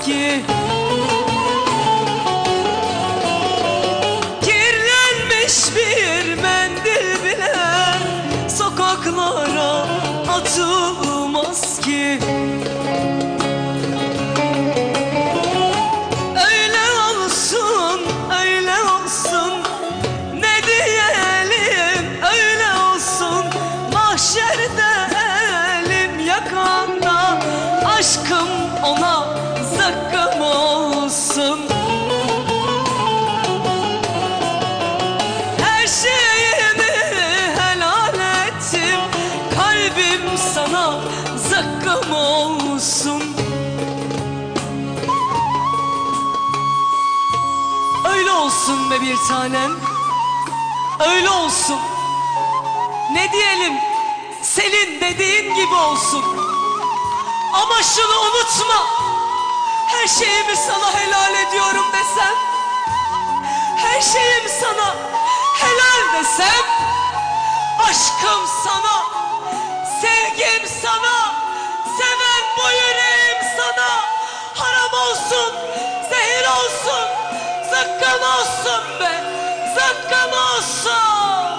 ki. Kirlenmiş bir mendil bile sokaklara atılmaz ki. Öyle olsun, öyle olsun, ne diyelim, öyle olsun. Mahşerde elim yakanda, aşkım ona zıkkım olsun. Her şeyimi helal ettim, kalbim sana zıkkım olsun. Öyle olsun be bir tanem, öyle olsun. Ne diyelim, senin dediğin gibi olsun. Ama şunu unutma, her şeyimi sana helal ediyorum desem, her şeyim sana helal desem, aşkım sana, sevgim sana, seven bu yüreğim sana haram olsun, zehir olsun, zıkkım olsun be, zıkkım olsun.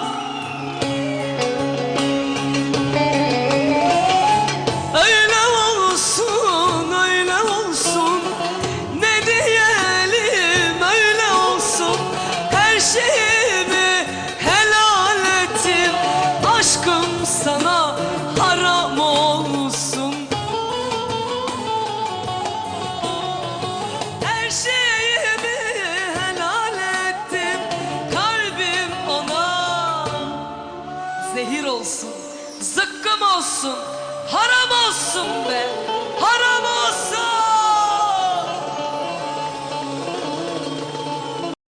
Sana haram olsun. Her şeyimi helal ettim, kalbim ona zehir olsun, zıkkım olsun, haram olsun be.